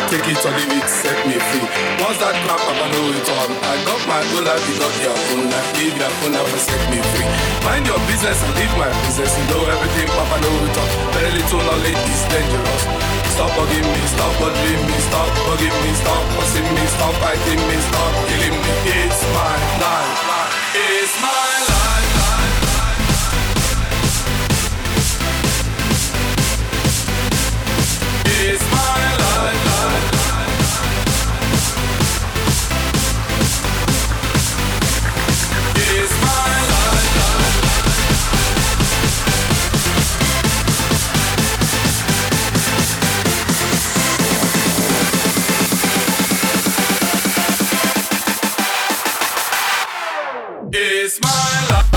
Take it or leave it, set me free. Once that crap, Papa know it all. I got my own life, you got your own life. Leave your own life and set me free. Mind your business and leave my business. You know everything, Papa know it all. Very little knowledge is dangerous. Stop bugging me, stop bothering me, stop bugging me, stop fussing me, stop fighting me, stop killing me. It's my life, it's my life. It's my life. It's my life. It's my life.